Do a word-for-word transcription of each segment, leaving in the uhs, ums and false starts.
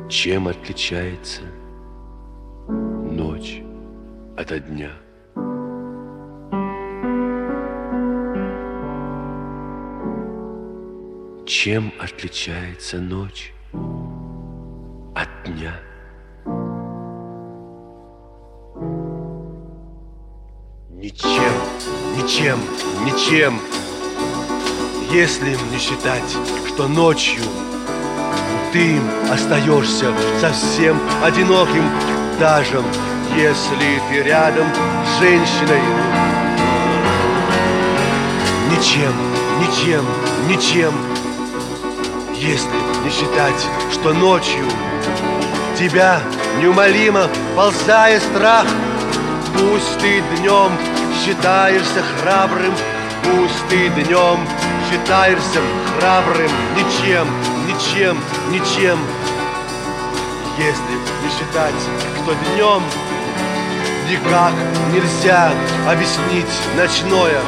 Чем отличается ночь ото дня? Чем отличается ночь от дня? Ничем, ничем, ничем, если не считать, что ночью ты остаешься совсем одиноким, даже если ты рядом с женщиной. Ничем, ничем, ничем, если не считать, что ночью тебя неумолимо ползает страх. Пусть ты днем считаешься храбрым, пусть ты днем считаешься храбрым, ничем, ничем, ничем, если не считать, что днем никак нельзя объяснить ночное.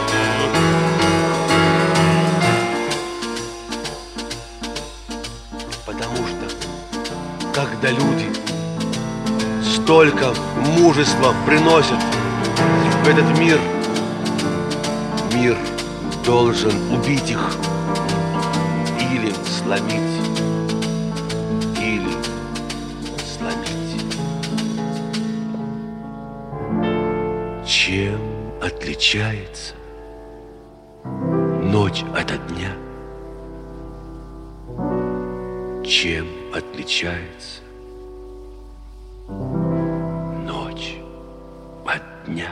Потому что, когда люди столько мужества приносят в этот мир, мир должен убить их или сломить, или сломить. Чем отличается ночь ото дня? Чем отличается ночь от дня?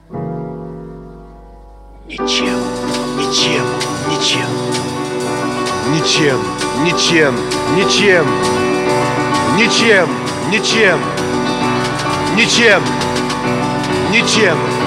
Ничем, ничем, ничем, ничем, ничем, ничем, ничем, ничем, ничем, ничем.